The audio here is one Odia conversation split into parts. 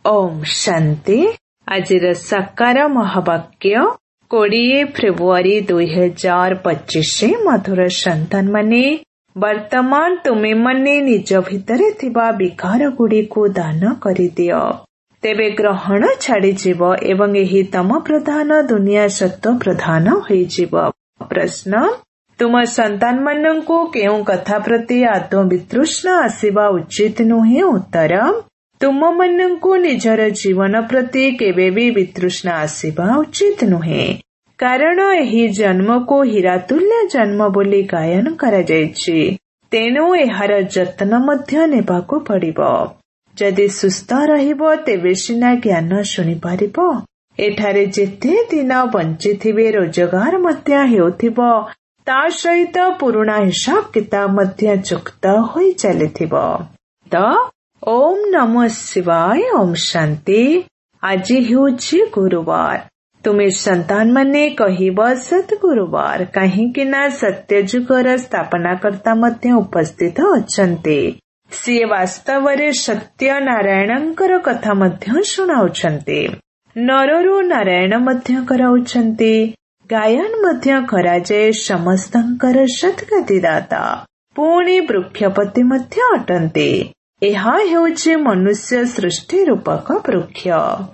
ओम शांति। आजिर साकार महावाक्य 20 फेब्रुआरी 2025। मधुर संतान माने वर्तमान तुमे माने निज भितरे थिबा विकार गुड़िको दान करिदियो, तेबे ग्रहण छाड़ी जीव एवं एही तम प्रधान दुनिया सत्व प्रधान होई जीव। प्रश्न, तुम संतान मानंको केउ कथा प्रति आत्मवितृष्ण आसीबा उचित नुहे? उत्तर, तुम मानंको निजर जीवन प्रति केबे भी वितृष्ण आसीबा उचित नुहे, कारण एही जन्म को हीरातुल्य जन्म बोली गायन करा जायछि। तेणु एहार जतन मध्य नेबाको पड़िबो। जदि सुस्थ रहिबो तेबे सिना ज्ञान शुनि पारिबो। एठारे जेते दिन बंचिथिबे रोजगार मध्य हेउथिबो, ता सहित पुरुणा हिसाब किताब मध्य चुक्त होई चलिथिबो। त ओम नमः शिवाय। ओम शांति। आज हेउछि गुरुवार। तुमे संतान माने कहिब सद्गुरुवार, काहींकि ना सत्य जुगर स्थापनाकर्ता मध्य उपस्थित अछन्ते। सी वास्तवरे सत्य नारायणंकर कथा मध्य शुणाउछन्ते। नररु नारायण मध्य कराउछन्ते। गायन मध्य कराଯାଏ समस्तंकर सद्गतिदाता, पुणी वृक्षपति मध्य अटन्ते। ଏହା ହେଉଛି ମନୁଷ୍ୟ ସୃଷ୍ଟି ରୂପକ ବୃକ୍ଷ,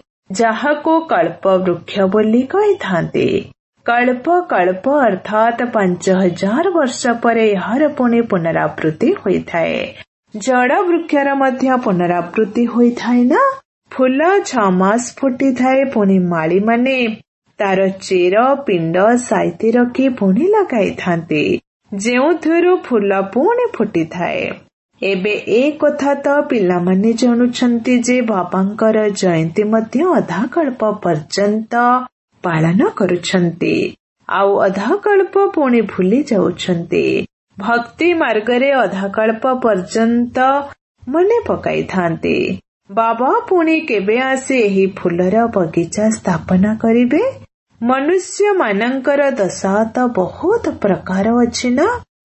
ଯାହାକୁ କଳ୍ପ ବୃକ୍ଷ ବୋଲି କହିଥାନ୍ତି। କଳ୍ପ କଳ୍ପ ଅର୍ଥାତ୍ 5000 ବର୍ଷ ପରେ ଏହାର ପୁଣି ପୁନରାବୃତ୍ତି ହୋଇଥାଏ। ଜଡ଼ ବୃକ୍ଷର ମଧ୍ୟ ପୁନରାବୃତ୍ତି ହୋଇଥାଏ ନା। ଫୁଲ 6 ମାସ ଫୁଟିଥାଏ, ପୁଣି ମାଳିମାନେ ତାର ଚେର ପିଣ୍ଡ ସାଇତି ରଖି ପୁଣି ଲଗାଇଥାନ୍ତି, ଯେଉଁଥିରୁ ଫୁଲ ପୁଣି ଫୁଟିଥାଏ। ଏବେ ଏ କଥା ତ ପିଲାମାନେ ଜାଣୁଛନ୍ତି ଯେ ବାବାଙ୍କର ଜୟନ୍ତୀ ମଧ୍ୟ ଅଧାକଳ୍ପ ପର୍ଯ୍ୟନ୍ତ ପାଳନ କରୁଛନ୍ତି, ଆଉ ଅଧାକଳ୍ପ ପୁଣି ଭୁଲି ଯାଉଛନ୍ତି। ଭକ୍ତି ମାର୍ଗରେ ଅଧାକଳ୍ପ ପର୍ଯ୍ୟନ୍ତ ମନେ ପକାଇଥାନ୍ତି। ବାବା ପୁଣି କେବେ ଆସି ଏହି ଫୁଲର ବଗିଚା ସ୍ଥାପନା କରିବେ? ମନୁଷ୍ୟ ମାନଙ୍କର ଦଶା ତ ବହୁତ ପ୍ରକାର ଅଛି ନା।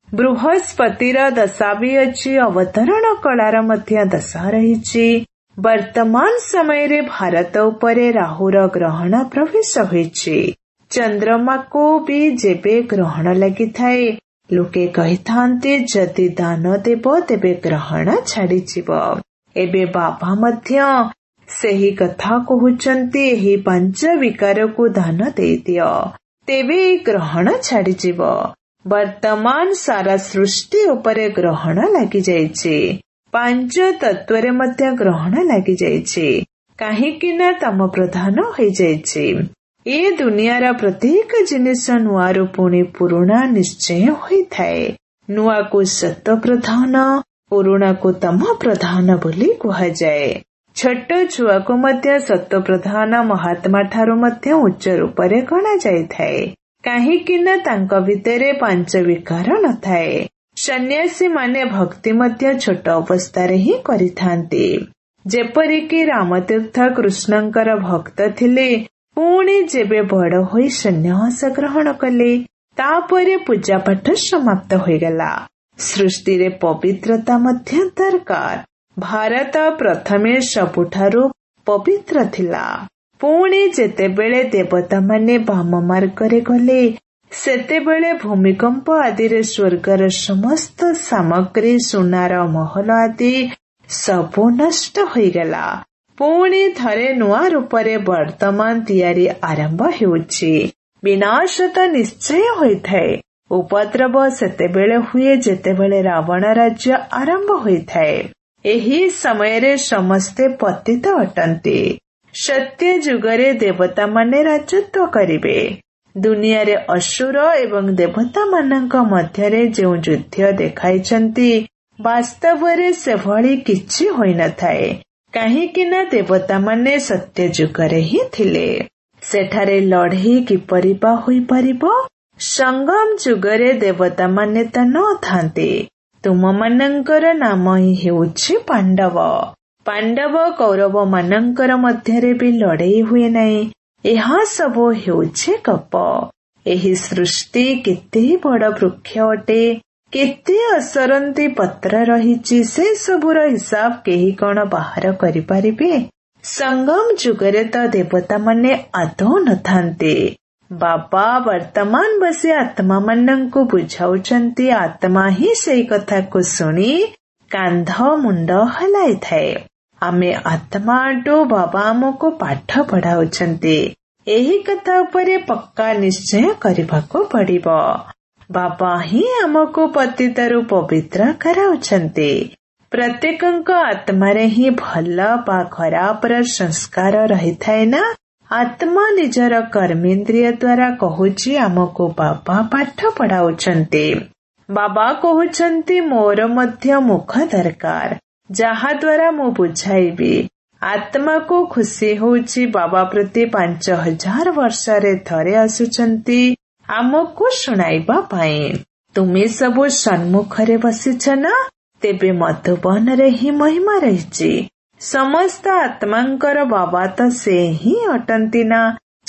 ବୃହସ୍ପତିର ଦଶା ବି ଅଛି, ଅବତରଣ କଳାର ମଧ୍ୟ ଦଶା ରହିଛି। ବର୍ତ୍ତମାନ ସମୟରେ ଭାରତ ଉପରେ ରାହୁର ଗ୍ରହଣ ପ୍ରବେଶ ହୋଇଛି। ଚନ୍ଦ୍ରମାକୁ ବି ଯେବେ ଗ୍ରହଣ ଲାଗିଥାଏ, ଲୋକେ କହିଥାନ୍ତି ଯଦି ଦାନ ଦେବ ତେବେ ଗ୍ରହଣ ଛାଡ଼ିଯିବ। ଏବେ ବାବା ମଧ୍ୟ ସେହି କଥା କହୁଛନ୍ତି, ଏହି 5 ବିକାରକୁ ଦାନ ଦେଇଦିଅ, ତେବେ ଗ୍ରହଣ ଛାଡ଼ିଯିବ। ବର୍ତ୍ତମାନ ସାରା ସୃଷ୍ଟି ଉପରେ ଗ୍ରହଣ ଲାଗିଯାଇଛି। 5 ତତ୍ୱରେ ମଧ୍ୟ ଗ୍ରହଣ ଲାଗିଯାଇଛି, କାହିଁକି ନା ତମ ପ୍ରଧାନ ହୋଇଯାଇଛି। ଏ ଦୁନିଆର ପ୍ରତ୍ୟେକ ଜିନିଷ ନୂଆରୁ ପୁଣି ପୁରୁଣା ନିଶ୍ଚୟ ହୋଇଥାଏ। ନୂଆକୁ ସତ୍ୟ ପ୍ରଧାନ, ପୁରୁଣାକୁ ତମ ପ୍ରଧାନ ବୋଲି କୁହାଯାଏ। ଛୋଟ ଛୁଆକୁ ମଧ୍ୟ ସତ୍ୟ ପ୍ରଧାନ ମହାତ୍ମା ଠାରୁ ମଧ୍ୟ ଉଚ୍ଚ ରୂପରେ ଗଣାଯାଇଥାଏ, କାହିଁକି ନା ତାଙ୍କ ଭିତରେ 5 ବିକାର ନଥାଏ। ସନ୍ନ୍ୟାସୀ ମାନେ ଭକ୍ତି ମଧ୍ୟ ଛୋଟ ଅବସ୍ଥାରେ ହିଁ କରିଥାନ୍ତି। ଯେପରିକି ରାମତୀର୍ଥ କୃଷ୍ଣଙ୍କର ଭକ୍ତ ଥିଲେ, ପୁଣି ଯେବେ ବଡ଼ ହୋଇ ସନ୍ନ୍ୟାସ ଗ୍ରହଣ କଲେ, ତାପରେ ପୂଜାପାଠ ସମାପ୍ତ ହୋଇଗଲା। ସୃଷ୍ଟିରେ ପବିତ୍ରତା ମଧ୍ୟ ଦରକାର। ଭାରତ ପ୍ରଥମେ ସବୁଠାରୁ ପବିତ୍ର ଥିଲା। ପୁଣି ଯେତେବେଳେ ଦେବତାମାନେ ବାମ ମାର୍ଗରେ ଗଲେ, ସେତେବେଳେ ଭୂମିକମ୍ପ ଆଦିରେ ସ୍ୱର୍ଗର ସମସ୍ତ ସାମଗ୍ରୀ, ସୁନାର ମହଲ ଆଦି ସବୁ ନଷ୍ଟ ହୋଇଗଲା। ପୁଣି ଥରେ ନୂଆ ରୂପରେ ବର୍ତ୍ତମାନ ତିଆରି ଆରମ୍ଭ ହେଉଛି। ବିନାଶ ତ ନିଶ୍ଚୟ ହୋଇଥାଏ। ଉପଦ୍ରବ ସେତେବେଳେ ହୁଏ ଯେତେବେଳେ ରାବଣ ରାଜ୍ୟ ଆରମ୍ଭ ହୋଇଥାଏ। ଏହି ସମୟରେ ସମସ୍ତେ ପତିତ ଅଟନ୍ତି। ସତ୍ୟ ଯୁଗରେ ଦେବତାମାନେ ରାଜତ୍ୱ କରିବେ। ଦୁନିଆରେ ଅସୁର ଏବଂ ଦେବତାମାନଙ୍କ ମଧ୍ୟରେ ଯେଉଁ ଯୁଦ୍ଧ ଦେଖାଇଛନ୍ତି, ବାସ୍ତବରେ ସେଭଳି କିଛି ହୋଇନଥାଏ, କାହିଁକି ନା ଦେବତାମାନେ ସତ୍ୟ ଯୁଗରେ ହିଁ ଥିଲେ। ସେଠାରେ ଲଢ଼େଇ କିପରି ବା ହୋଇପାରିବ? ସଙ୍ଗମ ଯୁଗରେ ଦେବତାମାନେ ତ ନଥାନ୍ତି। ତୁମମାନଙ୍କର ନାମ ହିଁ ହେଉଛି ପାଣ୍ଡବ। ପାଣ୍ଡବ କୌରବ ମାନଙ୍କର ମଧ୍ୟରେ ବି ଲଢ଼େଇ ହୁଏ ନାହିଁ। ଏହା ସବୁ ହେଉଛି ଗପ। ଏହି ସୃଷ୍ଟି କେତେ ବଡ଼ ବୃକ୍ଷ ଅଟେ, କେତେ ଅସରନ୍ତି ପତ୍ର ରହିଛି, ସେ ସବୁର ହିସାବ କେହି କଣ ବାହାର କରିପାରିବେ? संगम जुगरे तो देवता माने आदौ नथांते। बाबा वर्तमान बसी आत्मा मानंकु बुझाउचंती। आत्मा ही सेई कथा को सुनी कांध मुंड हलाई थाए। आमे आत्मा आटो बाबा आमको पाठ पढ़ाउचंती। एही कथा उपरे पक्का निश्चय करबाको पड़िबो। बाबा ही आमको पतितरु पवित्र कराउचंती। प्रत्येकଙ୍କ आत्मारे ही भल बा खराबर संस्कार रही थाए ना। आत्मा निजर कर्मेन्द्रिय द्वारा कहूची आमको बाबा पाठ पढ़ाउचंती। बाबा कहउचंती मोर मध्य मुख दरकार जहा द्वारा मु बुझाइबी। आत्मा को खुशी होउची बाबा प्रति 5000 वर्षरे थरे आसुचंती आमको सुनाइबा पाई। तुमे सबु सन्मुखरे बसिछ ना, तेबे मधुबन रे ही महिमा रहिची। समस्त आत्मांकर बाबा तो से ही अटंती ना,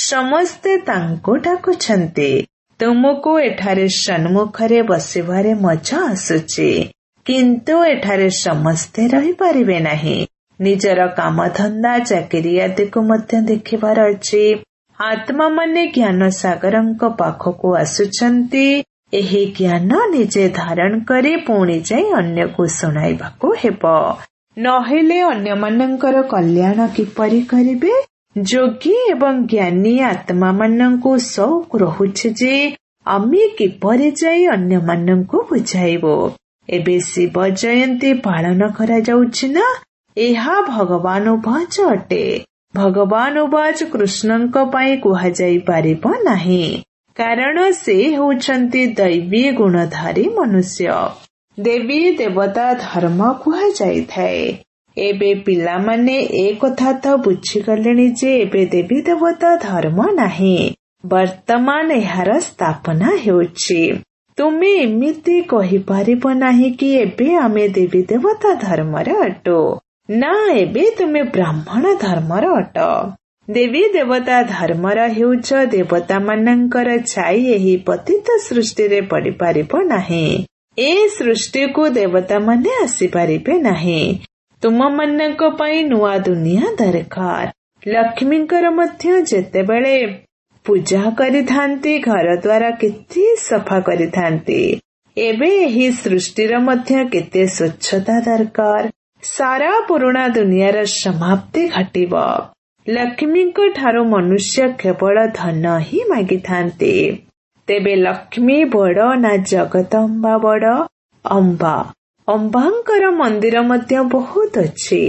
समस्ते तांको डाकुछंती। तुमको एठारे सन्मुखरे बसिबारे मजा आसुची, किंतु एठारे समस्ते रही पारिबे नहीं। निजर काम धंदा चाकरी आदि को मध्य देखिबार अछि। आत्मा माने ज्ञान सागरंक पाखको आसुचंती। एही ज्ञान निजे धारण करी पुणी जाई अन्य को सुनाइबाको हेबो। नहेले अन्य मानंकर कल्याण किपरि करिबे। जोगी एवं ज्ञानी आत्मा मानंको शौक रहुछि जे आमे किपरि जाई अन्य मानंको बुझाइबो। एबे शिव जयंती पालन करा जाउछि ना, एहा भगवान उवाच अटे। भगवान उवाच कृष्णଙ୍କ ପାଇଁ कुहाଯାଇ ପାରିବ ନାହିଁ, କାରଣ ସେ ହେଉଛନ୍ତି दैवी गुणधारी मनुष्य। देवी देवता धर्म कुहाଯାଇଥାଏ। एबे पिलामाने ए कथा तो बुझिगलेଣି जे एबे देवी देवता धर्म नाही, वर्तमान एହାର स्थापना ହେଉଛି। तुमे एमिति कहिपारिब नाही कि एबे आमे देवी देवता धर्मरे अटो ना, एबे तुमे ब्राह्मण धर्मर अट। देवी देवता धर्मर हेउछ देवता मानंकर छाई एही पतित सृष्टि रे पड़ी पारिबो नाही। ए सृष्टि को देवता माने आसी पारिबे नाही। तुम मानक पई नुआ दुनिया दरकार। लक्ष्मींकर मध्य जेतेबेले पूजा करिथांती घर द्वारा केते सफा करिथांती। एबे एही सृष्टिर मध्य केते स्वच्छता दरकार। सारा पुराणा दुनियार समाप्ति घटिबो। लक्ष्मींक ठारो मनुष्य केवल धन ही मागिथांती। तेबे लक्ष्मी बड़ ना जगदम्बा बड़? अम्बा। अम्बांकर मंदिर मध्य बहुत अछि।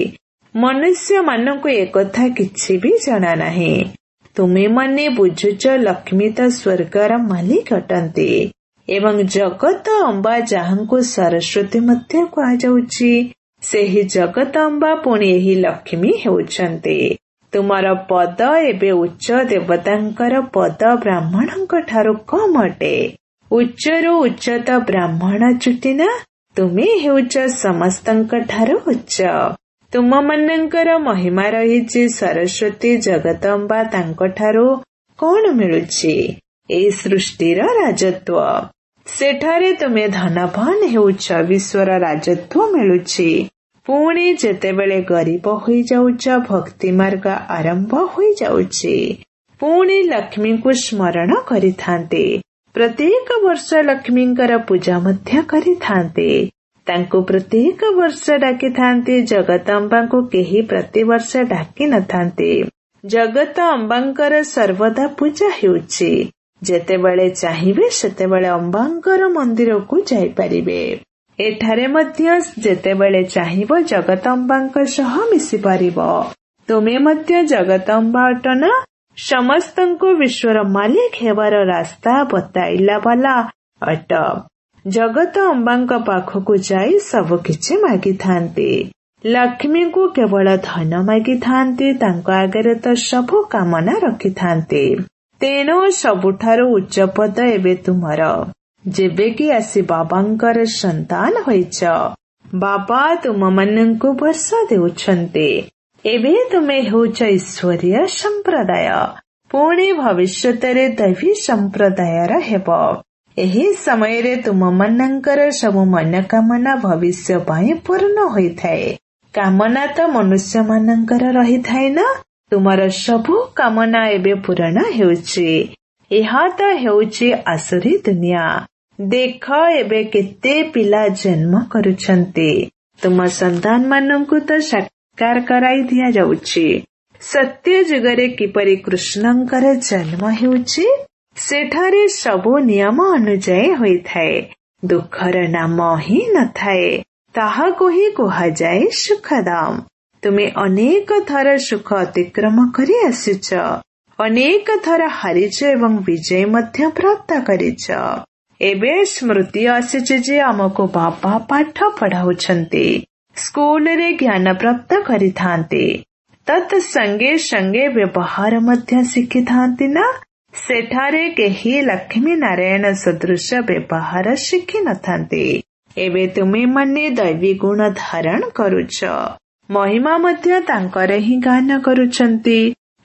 मनुष्य मानकु एकथा किछि भी जणा नाही। तुमे माने बुझुच लक्ष्मी तो स्वर्गर मालिक अटंती एवं जगत अम्बा जाहांकु सरस्वती मध्य कुहा जाउछि। सेही जगत अम्बा पुणी एही लक्ष्मी हेउछंती। तुमर पद एबे उच्च देवतांकर पद ब्राह्मणंक ठारो कम अटे। उच्चरु उच्चत ब्राह्मण चुटिना, तुमे हेउच समस्तंक ठारो उच्च। तुम मानंकर महिमा रहिछि। सरस्वती जगत अम्बा तांक ठारो कोन मिलुछि? ए सृष्टिर राजत्व। सेठारे तुमे धनवान हेउछ, विश्वर राजत्व मिलुछि। पुणी जेतेबेले गरीब होई जाउछ, भक्ति मार्ग आरंभ होई जाउछि। पुणी लक्ष्मी को स्मरण करिथांते। प्रत्येक वर्ष लक्ष्मींकर पूजा मध्य करिथांते। तांको प्रत्येक वर्ष डाकिथांते। जगत अम्बांको केही प्रतिवर्ष डाकी नथांते। जगत अम्बांकर सर्वदा पूजा हेउछि। जेतेबेले चाहिबे सेतेबेले अम्बांकर मंदिर को जाई परिबे। एठारे मध्य जेतेबेले चाहिबो जगत अम्बांक सह मिसि पारिबो। तुमे मध्य जगत अम्बा अटना। समस्तंको विश्वर मालिक हेबार रास्ता बताइला वाला अट। जगत अम्बांक पाखकु जाई सब किछि मागिथांती। लक्ष्मी को केवल धन मागिथांती। तांको आगरे तो सब कामना रखिथांती। तेनो सबुठारो उच्च पद एबे तुमर, जेबे कि आसी बाबांकर संतान होइछ। बाबा तुम मानंकु वर्षा देउछन्ते। एबे तुमे हेउछ ईश्वरीय संप्रदाय। पुणी भविष्यतरे दैवी संप्रदायर हेबो। एही समय रे तुम मानंकर सब मनोकामना भविष्य पई पूर्ण होइथाए। କାମନା ତ ମନୁଷ୍ୟ ମାନଙ୍କର ରହିଥାଏ ନା। ତୁମର ସବୁ କାମନା ଏବେ ପୂରଣ ହେଉଛି। ଏହା ତ ହେଉଛି ଆସୁରୀ ଦୁନିଆ। ଦେଖ ଏବେ କେତେ ପିଲା ଜନ୍ମ କରୁଛନ୍ତି। ତୁମ ସନ୍ତାନ ମାନଙ୍କୁ ତ ସାକାର କରାଇ ଦିଆଯାଉଛି। ସତ୍ୟ ଯୁଗରେ କିପରି କୃଷ୍ଣଙ୍କର ଜନ୍ମ ହେଉଛି, ସେଠାରେ ସବୁ ନିୟମ ଅନୁଯାୟୀ ହୋଇଥାଏ। ଦୁଃଖର ନାମ ହିଁ ନଥାଏ। ତାହାକୁ ହିଁ କୁହାଯାଏ ସୁଖଦାମ। ତୁମେ ଅନେକ ଥର ସୁଖ ଅତିକ୍ରମ କରି ଆସିଛ। ଅନେକ ଥର ହାରିଛ ଏବଂ ବିଜୟ ମଧ୍ୟ ପ୍ରାପ୍ତ କରିଛ। ଏବେ ସ୍ମୃତି ଆସିଛି ଯେ ଆମକୁ ବାବା ପାଠ ପଢାଉଛନ୍ତି। ସ୍କୁଲରେ ଜ୍ଞାନ ପ୍ରାପ୍ତ କରିଥାନ୍ତି। ତତ୍ ସଙ୍ଗେ ସଙ୍ଗେ ବ୍ୟବହାର ମଧ୍ୟ ଶିଖିଥାନ୍ତି ନା। ସେଠାରେ କେହି ଲକ୍ଷ୍ମୀ ନାରାୟଣ ସଦୃଶ ବ୍ୟବହାର ଶିଖିନଥାନ୍ତି। ଏବେ ତୁମେମାନେ ଦୈବୀ ଗୁଣ ଧାରଣ କରୁଛ। ମହିମା ମଧ୍ୟ ତାଙ୍କର ହିଁ ଗାନ କରୁଛନ୍ତି।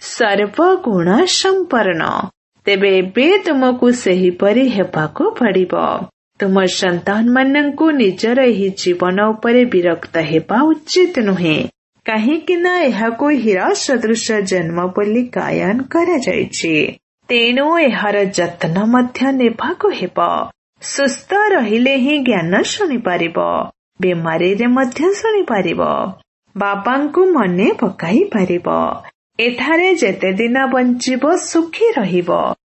ସର୍ବଗୁଣ ସମ୍ପନ୍ନ। ତେବେ ଏବେ ତୁମକୁ ସେହିପରି ହେବାକୁ ପଡିବ। ତୁମ ସନ୍ତାନ ମାନଙ୍କୁ ନିଜର ଏହି ଜୀବନ ଉପରେ ବିରକ୍ତ ହେବା ଉଚିତ ନୁହେଁ। କାହିଁକି ନା ଏହାକୁ ହୀରା ସଦୃଶ ଜନ୍ମ ବୋଲି ଗାୟନ କରାଯାଇଛି। ତେଣୁ ଏହାର ଯତ୍ନ ମଧ୍ୟ ନେବାକୁ ହେବ। ସୁସ୍ଥ ରହିଲେ ହିଁ ଜ୍ଞାନ ଶୁଣିପାରିବ। ବେମାରୀରେ ମଧ୍ୟ ଶୁଣିପାରିବ। ବାବାଙ୍କୁ ମନେ ପକାଇ ପାରିବ। ଏଠାରେ ଯେତେ ଦିନ ବଞ୍ଚିବ ସୁଖୀ ରହିବ।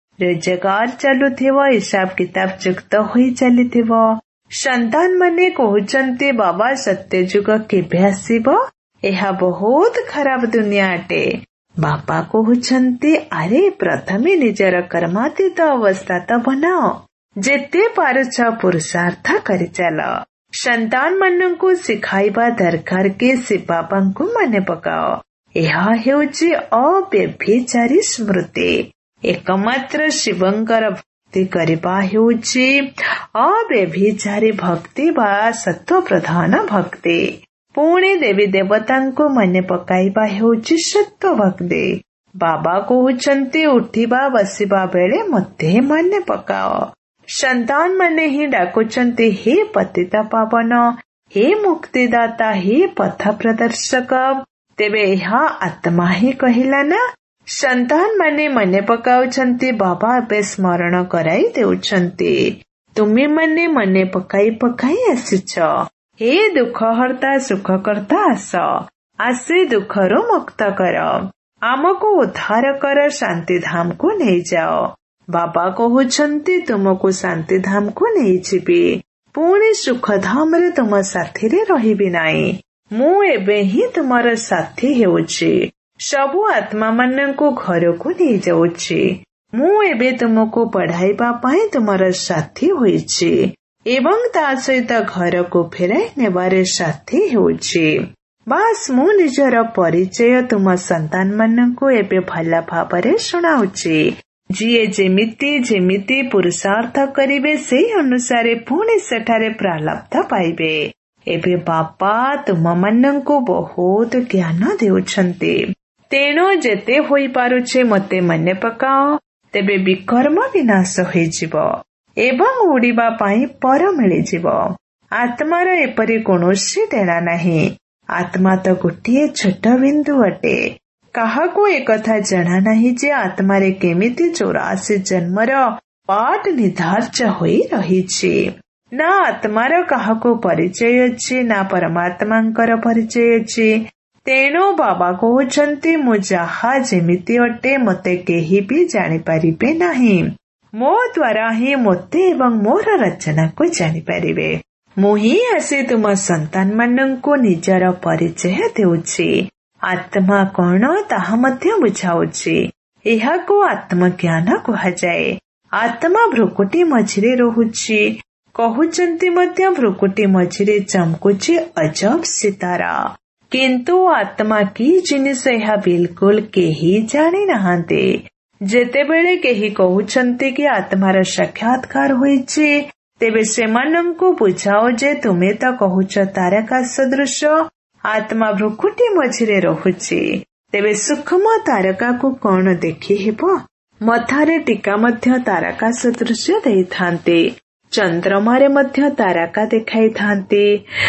ରୋଜଗାର ଚାଲୁଥିବ, ହିସାବ କିତାବ ଯୁକ୍ତ ହୋଇ ଚାଲିଥିବ। ସନ୍ତାନ ମାନେ କହୁଛନ୍ତି ବାବା ସତ୍ୟ ଯୁଗ କେବେ ଆସିବ? ଏହା ବହୁତ ଖରାପ ଦୁନିଆ ଅଟେ। ବାପା କହୁଛନ୍ତି ଆରେ ପ୍ରଥମେ ନିଜର କର୍ମାତୀତ ଅବସ୍ଥା ତ ବନାଅ। ଯେତେ ପାରୁଛ ପୁରୁଷାର୍ଥ କରିଚାଲ। ସନ୍ତାନ ମାନଙ୍କୁ ଶିଖାଇବା ଦରକାର କି ଶିବ ବାବାଙ୍କୁ ମନେ ପକାଅ। ଏହା ହେଉଛି ଅବ୍ୟଭିଚାରୀ ସ୍ମୃତି। ଏକମାତ୍ର ଶିବଙ୍କର ଭକ୍ତି କରିବା ହେଉଛି ଅବ୍ୟଭିଚାରୀ ଭକ୍ତି ବା ସତ୍ତ୍ୱ ପ୍ରଧାନ ଭକ୍ତି। ପୁଣି ଦେବୀ ଦେବତାଙ୍କୁ ମନେ ପକାଇବା ହେଉଛି ସତ୍ତ୍ୱ ଭକ୍ତି। ବାବା କହୁଛନ୍ତି ଉଠିବା ବସିବା ବେଳେ ମୋତେ ମନେ ପକାଅ। ସନ୍ତାନ ମାନେ ହିଁ ଡାକୁଛନ୍ତି ହେ ପତିତ ପାବନ, ହେ ମୁକ୍ତିଦାତା, ହେ ପଥ ପ୍ରଦର୍ଶକ। ତେବେ ଏହା ଆତ୍ମା ହିଁ କହିଲା ନା। ସନ୍ତାନ ମାନେ ମନେ ପକାଉଛନ୍ତି, ବାବା ଏବେ ସ୍ମରଣ କରାଇ ଦେଉଛନ୍ତି। ତୁମେମାନେ ମନେ ପକାଇ ପକାଇ ଆସିଛ। ହେ ଦୁଃଖହର୍ତ୍ତା ସୁଖକର୍ତ୍ତା ଆସ। ଆସି ଦୁଃଖରୁ ମୁକ୍ତ କର। ଆମକୁ ଉଦ୍ଧାର କର, ଶାନ୍ତିଧାମକୁ ନେଇଯାଅ। ବାବା କହୁଛନ୍ତି ତୁମକୁ ଶାନ୍ତିଧାମକୁ ନେଇଯିବି। ପୁଣି ସୁଖଧାମରେ ତୁମ ସାଥିରେ ରହିବି ନାହିଁ। ମୁଁ ଏବେ ହିଁ ତୁମର ସାଥୀ ହେଉଛି। ସବୁ ଆତ୍ମା ମାନଙ୍କୁ ଘରକୁ ନେଇଯାଉଛି। ମୁଁ ଏବେ ତୁମକୁ ପଢାଇବା ପାଇଁ ତୁମର ସାଥୀ ହୋଇଛି ଏବଂ ତା ସହିତ ଘରକୁ ଫେରାଇ ନେବାରେ ସାଥୀ ହେଉଛି। ବାସ୍ ମୁଁ ନିଜର ପରିଚୟ ତୁମ ସନ୍ତାନ ମାନଙ୍କୁ ଏବେ ଭଲ ଭାବରେ ଶୁଣାଉଛି। ଯିଏ ଯେମିତି ଯେମିତି ପୁରୁଷାର୍ଥ କରିବେ ସେହି ଅନୁସାରେ ପୁଣି ସେଠାରେ ପ୍ରାରବ୍ଧ ପାଇବେ। ଏବେ ବାପା ତୁମମାନଙ୍କୁ ବହୁତ ଜ୍ଞାନ ଦେଉଛନ୍ତି। ତେଣୁ ଯେତେ ହୋଇପାରୁଛି ମୋତେ ମନେ ପକାଅ। ତେବେ ବିକର୍ମ ବିନାଶ ହୋଇଯିବ ଏବଂ ଉଡ଼ିବା ପାଇଁ ପର ମିଳିଯିବ। ଆତ୍ମାର ଏପରି କୌଣସି ଡେଣା ନାହିଁ। ଆତ୍ମା ତ ଗୋଟିଏ ଛୋଟ ବିନ୍ଦୁ ଅଟେ। କାହାକୁ ଏକଥା ଜଣା ନାହିଁ ଯେ ଆତ୍ମାରେ କେମିତି 84 ଜନ୍ମର ପାଠ ନିର୍ଦ୍ଧାର୍ଯ୍ୟ ହୋଇ ରହିଛି। ନା ଆତ୍ମାର କାହାକୁ ପରିଚୟ ଅଛି, ନା ପରମାତ୍ମାଙ୍କର ପରିଚୟ ଅଛି। ତେଣୁ ବାବା କହୁଛନ୍ତି ମୁଁ ଯାହା ଯେମିତି ଅଟେ ମୋତେ କେହି ବି ଜାଣିପାରିବେ ନାହିଁ। ମୋ ଦ୍ୱାରା ହିଁ ମୋତେ ଏବଂ ମୋର ରଚନାକୁ ଜାଣିପାରିବେ। ମୁଁ ହିଁ ଆସି ତୁମ ସନ୍ତାନ ମାନଙ୍କୁ ନିଜର ପରିଚୟ ଦେଉଛି। ଆତ୍ମା କଣ ତାହା ମଧ୍ୟ ବୁଝାଉଛି। ଏହାକୁ ଆତ୍ମଜ୍ଞାନ କୁହାଯାଏ। ଆତ୍ମା ଭ୍ରୁକୁଟି ମଝିରେ ରହୁଛି। କହୁଛନ୍ତି ମଧ୍ୟ ଭ୍ରୁକୁଟି ମଝିରେ ଚମକୁଛି ଅଜବ ସିତାରା। କିନ୍ତୁ ଆତ୍ମା କି ଜିନିଷ ଏହା ବିଲକୁଲ କେହି ଜାଣିନାହାନ୍ତି। ଯେତେବେଳେ କେହି କହୁଛନ୍ତି କି ଆତ୍ମାର ସାକ୍ଷାତକାର ହୋଇଛି, ତେବେ ସେମାନଙ୍କୁ ବୁଝାଅ ଯେ ତୁମେ ତ କହୁଛ ତାରକା ସଦୃଶ। ଆତ୍ମା ଭ୍ରୁକୁଟି ମଝିରେ ରହୁଛି। ତେବେ ସୂକ୍ଷ୍ମ ତାରକାକୁ କଣ ଦେଖି ହେବ? ମଥାରେ ଟୀକା ମଧ୍ୟ ତାରକା ସଦୃଶ ଦେଇଥାନ୍ତି। ଚନ୍ଦ୍ରମାରେ ମଧ୍ୟ ତାରକା ଦେଖାଇଥାନ୍ତି।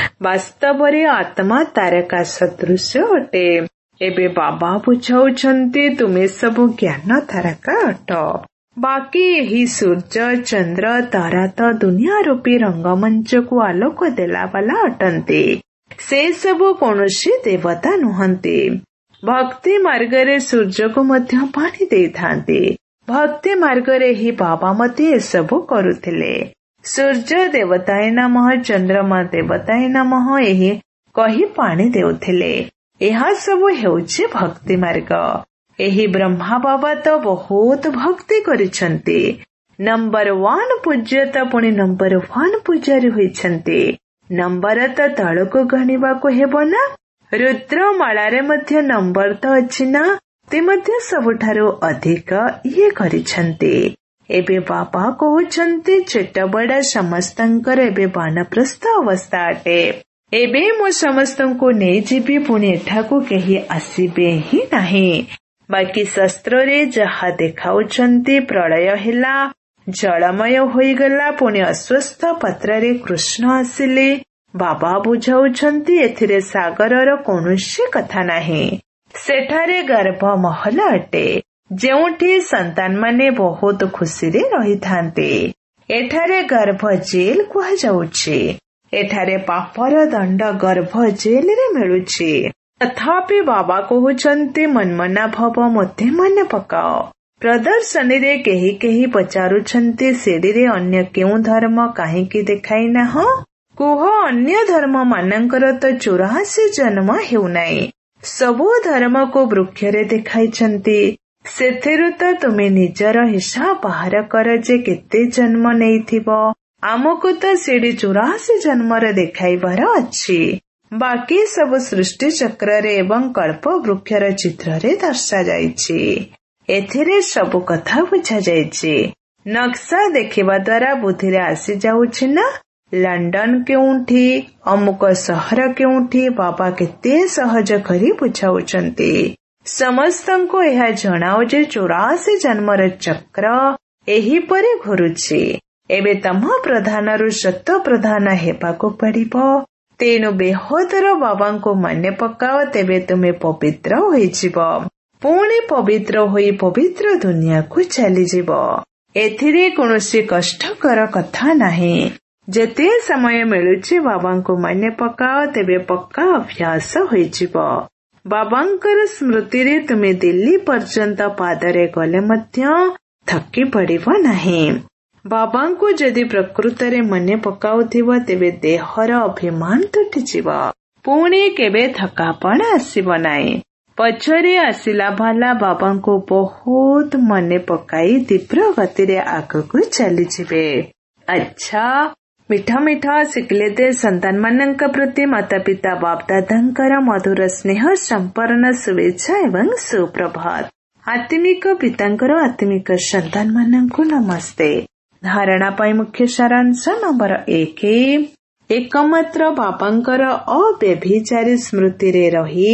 ବାସ୍ତବରେ ଆତ୍ମା ତାରକା ସଦୃଶ ଅଟେ। ଏବେ ବାବା ବୁଝାଉଛନ୍ତି ତୁମେ ସବୁ ଜ୍ଞାନ ତାରକା ଅଟ। ବାକି ଏହି ସୂର୍ଯ୍ୟ ଚନ୍ଦ୍ର ତାରା ତ ଦୁନିଆ ରୂପୀ ରଙ୍ଗମଞ୍ଚକୁ ଆଲୋକ ଦେଲା ବାଲା ଅଟନ୍ତି। ସେ ସବୁ କୌଣସି ଦେବତା ନୁହନ୍ତି। ଭକ୍ତି ମାର୍ଗରେ ସୂର୍ଯ୍ୟକୁ ମଧ୍ୟ ପାଣି ଦେଇଥାନ୍ତି। ଭକ୍ତି ମାର୍ଗରେ ହିଁ ବାବା ମଧ୍ୟ ଏସବୁ କରୁଥିଲେ। ସୂର୍ଯ୍ୟ ଦେବତାୟ ନମଃ, ଚନ୍ଦ୍ରମା ଦେବତାୟ ନମଃ ଏହି କହି ପାଣି ଦେଉଥିଲେ। ଏହା ସବୁ ହେଉଛି ଭକ୍ତି ମାର୍ଗ। ଏହି ବ୍ରହ୍ମା ବାବା ତ ବହୁତ ଭକ୍ତି କରିଛନ୍ତି। ନମ୍ବର 1 ପୂଜ୍ୟ ତ ପୁଣି ନମ୍ବର 1 ପୂଜାରୀ ହୋଇଛନ୍ତି। ନମ୍ବର ତ ତଳକୁ ଗଣିବାକୁ ହେବ ନା। ରୁଦ୍ରମାଳାରେ ମଧ୍ୟ ନମ୍ବର ତ ଅଛି ନା। ସେ ମଧ୍ୟ ସବୁଠାରୁ ଅଧିକ ଇଏ କରିଛନ୍ତି। ଏବେ ବାବା କହୁଛନ୍ତି ଛୋଟ ବଡ ସମସ୍ତଙ୍କର ଏବେ ବାନପ୍ରସ୍ଥ ଅବସ୍ଥା ଅଟେ। ଏବେ ମୁଁ ସମସ୍ତଙ୍କୁ ନେଇଯିବି, ପୁଣି ଏଠାକୁ କେହି ଆସିବେ ହିଁ ନାହିଁ। ବାକି ଶାସ୍ତ୍ରରେ ଯାହା ଦେଖାଉଛନ୍ତି ପ୍ରଳୟ ହେଲା, ଜଳମୟ ହୋଇଗଲା, ପୁଣି ଅଶ୍ୱସ୍ଥ ପତ୍ରରେ କୃଷ୍ଣ ଆସିଲେ। ବାବା ବୁଝାଉଛନ୍ତି ଏଥିରେ ସାଗରର କୌଣସି କଥା ନାହିଁ। ସେଠାରେ ଗର୍ଭ ମହଲ ଅଟେ, ଯେଉଁଠି ସନ୍ତାନମାନେ ବହୁତ ଖୁସିରେ ରହିଥାନ୍ତି। ଏଠାରେ ଗର୍ଭ ଜେଲ୍ କୁହାଯାଉଛି। ଏଠାରେ ପାପର ଦଣ୍ଡ ଗର୍ଭ ଜେଲରେ ମିଳୁଛି। ତଥାପି ବାବା କହୁଛନ୍ତି ମନ୍ମନା ଭବ ମୋତେ ମନେ ପକାଅ। ପ୍ରଦର୍ଶନୀରେ କେହି କେହି ପଚାରୁଛନ୍ତି ଶିଡିରେ ଅନ୍ୟ କେଉଁ ଧର୍ମ କାହିଁକି ଦେଖାଇନାହଁ? କୁହ, ଅନ୍ୟ ଧର୍ମ ମାନଙ୍କର ତ 84 ଜନ୍ମ ହେଉନାହିଁ। ସବୁ ଧର୍ମକୁ ବୃକ୍ଷରେ ଦେଖାଇଛନ୍ତି। ସେଥିରୁ ତ ତୁମେ ନିଜର ହିସାବ ବାହାର କର ଯେ କେତେ ଜନ୍ମ ନେଇଥିବ। ଆମକୁ ତ ଶିଡି 84 ଜନ୍ମରେ ଦେଖାଇବାର ଅଛି। ବାକି ସବୁ ସୃଷ୍ଟି ଚକ୍ରରେ ଏବଂ କଳ୍ପ ବୃକ୍ଷର ଚିତ୍ରରେ ଦର୍ଶାଯାଇଛି। ଏଥିରେ ସବୁ କଥା ବୁଝାଯାଇଛି। ନକ୍ସା ଦେଖିବା ଦ୍ୱାରା ବୁଦ୍ଧିରେ ଆସିଯାଉଛି ନା। ଲଣ୍ଡନ କେଉଁଠି, ଅମୁକ ସହର କେଉଁଠି, ବାବା କେତେ ସହଜ କରି ବୁଝାଉଛନ୍ତି। ସମସ୍ତଙ୍କୁ ଏହା ଜଣାଉ ଯେ 84 ଜନ୍ମର ଚକ୍ର ଏହିପରି ଘୁରୁଛି। ଏବେ ତମ ପ୍ରଧାନରୁ ସତ ପ୍ରଧାନ ହେବାକୁ ପଡ଼ିବ। ତେଣୁ ବେହଦର ବାବାଙ୍କୁ ମନେ ପକାଅ, ତେବେ ତୁମେ ପବିତ୍ର ହୋଇଯିବ। ପୁଣି ପବିତ୍ର ହୋଇ ପବିତ୍ର ଦୁନିଆକୁ ଚାଲିଯିବ। ଏଥିରେ କୌଣସି କଷ୍ଟକର କଥା ନାହିଁ। ଯେତେ ସମୟ ମିଳୁଛି ବାବାଙ୍କୁ ମନେ ପକାଅ, ତେବେ ପକ୍କା ଅଭ୍ୟାସ ହୋଇଯିବ। ବାବାଙ୍କର ସ୍ମୃତିରେ ତୁମେ ଦିଲ୍ଲୀ ପର୍ଯ୍ୟନ୍ତ ପାଦରେ ଗଲେ ମଧ୍ୟ ଥକି ପଡ଼ିବ ନାହିଁ। ବାବାଙ୍କୁ ଯଦି ପ୍ରକୃତରେ ମନେ ପକାଉଥିବ, ତେବେ ଦେହର ଅଭିମାନ ତୁଟିଯିବ। ପୁଣି କେବେ ଥକାପଣ ଆସିବ ନାହିଁ। ପଛରେ ଆସିଲା ବାଲା ବାବାଙ୍କୁ ବହୁତ ମନେ ପକାଇ ତୀବ୍ର ଗତିରେ ଆଗକୁ ଚାଲିଯିବେ। ଆଚ୍ଛା, ମିଠା ମିଠା ଶିଖିଲେ ଦେ ସନ୍ତାନମାନଙ୍କ ପ୍ରତି ମାତା ପିତା ବାପଦାଦାଙ୍କର ମଧୁର ସ୍ନେହ ସମ୍ପନ୍ନ ଶୁଭେଚ୍ଛା ଏବଂ ସୁପ୍ରଭାତ। ଆତ୍ମିକ ପିତାଙ୍କର ଆତ୍ମିକ ସନ୍ତାନମାନଙ୍କୁ ନମସ୍ତେ। ଧାରଣା ପାଇଁ ମୁଖ୍ୟ ସାରାଂଶ ନମ୍ବର 1। ଏକମାତ୍ର ବାବାଙ୍କର ଅବ୍ୟଭିଚାରୀ ସ୍ମୃତିରେ ରହି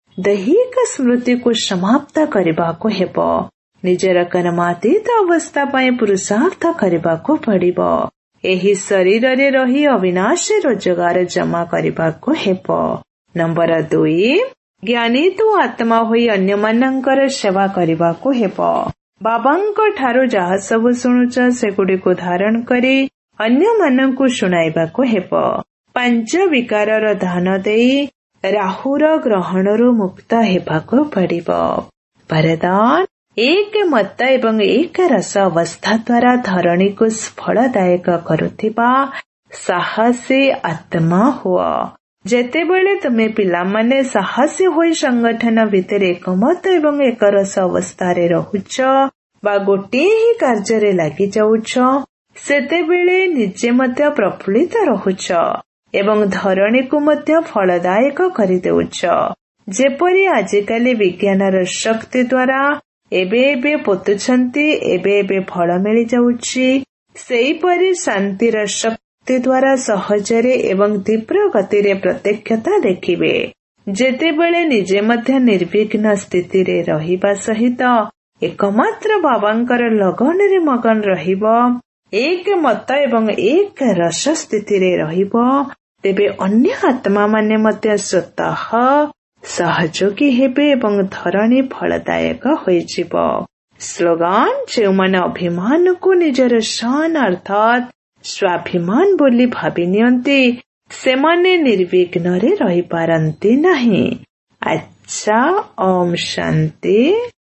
ଦୈହିକ ସ୍ମୃତିକୁ ସମାପ୍ତ କରିବାକୁ ହେବ। ନିଜର କର୍ମାତୀତ ଅବସ୍ଥା ପାଇଁ ପୁରୁଷାର୍ଥ କରିବାକୁ ପଡ଼ିବ। ଏହି ଶରୀରରେ ରହି ଅବିନାଶୀ ରୋଜଗାର ଜମା କରିବାକୁ ହେବ। ନମ୍ବର 2। ଜ୍ଞାନୀ ତୁ ଆତ୍ମା ହୋଇ ଅନ୍ୟମାନଙ୍କର ସେବା କରିବାକୁ ହେବ। ବାବାଙ୍କ ଠାରୁ ଯାହା ସବୁ ଶୁଣୁଛ ସେଗୁଡ଼ିକୁ ଧାରଣ କରି ଅନ୍ୟମାନଙ୍କୁ ଶୁଣାଇବାକୁ ହେବ। 5 ବିକାରର ଦାନ ଦେଇ ରାହୁର ଗ୍ରହଣରୁ ମୁକ୍ତ ହେବାକୁ ପଡ଼ିବ। ବରଦାନ, ଏକ ମତ ଏବଂ ଏକ ରସ ଅବସ୍ଥା ଦ୍ୱାରା ଧରଣୀକୁ ଫଳଦାୟକ କରୁଥିବା ସାହସୀ ଆତ୍ମା ହୁଅ। ଯେତେବେଳେ ତୁମେ ପିଲାମାନେ ସାହସୀ ହୋଇ ସଂଗଠନ ଭିତରେ ଏକମତ ଏବଂ ଏକରସ ଅବସ୍ଥାରେ ରହୁଛ ବା ଗୋଟିଏ ହିଁ କାର୍ଯ୍ୟରେ ଲାଗିଯାଉଛ, ସେତେବେଳେ ନିଜେ ମଧ୍ୟ ପ୍ରଫୁଲ୍ଲିତ ରହୁଛ ଏବଂ ଧରଣୀକୁ ମଧ୍ୟ ଫଳଦାୟକ କରିଦେଉଛ। ଯେପରି ଆଜିକାଲି ବିଜ୍ଞାନର ଶକ୍ତି ଦ୍ୱାରା ଏବେ ପୋତୁଛନ୍ତି, ଏବେ ଫଳ ମିଳିଯାଉଛି, ସେହିପରି ଶାନ୍ତିର ଶକ୍ତି ଦ୍ୱାରା ସହଜରେ ଏବଂ ତୀବ୍ର ଗତିରେ ପ୍ରତ୍ୟକ୍ଷତା ଦେଖିବେ। ଯେତେବେଳେ ନିଜେ ମଧ୍ୟ ନିର୍ବିଘ୍ନ ସ୍ଥିତିରେ ରହିବା ସହିତ ଏକମାତ୍ର ବାବାଙ୍କର ଲଗନରେ ମଗନ ରହିବ, ଏକ ମତ ଏବଂ ଏକ ରସ ସ୍ଥିତିରେ ରହିବ, ତେବେ ଅନ୍ୟ ଆତ୍ମା ମାନେ ମଧ୍ୟ ସ୍ୱତଃ ସହଯୋଗୀ ହେବେ ଏବଂ ଧରଣୀ ଫଳଦାୟକ ହୋଇଯିବ। ସ୍ଲୋଗାନ, ଯେଉଁମାନେ ଅଭିମାନକୁ ନିଜର ସନ୍ ଅର୍ଥାତ୍ ସ୍ୱାଭିମାନ ବୋଲି ଭାବି ନିଅନ୍ତି, ସେମାନେ ନିର୍ବିଘ୍ନରେ ରହିପାରନ୍ତି ନାହିଁ। ଆଚ୍ଛା, ଓମ୍ ଶାନ୍ତି।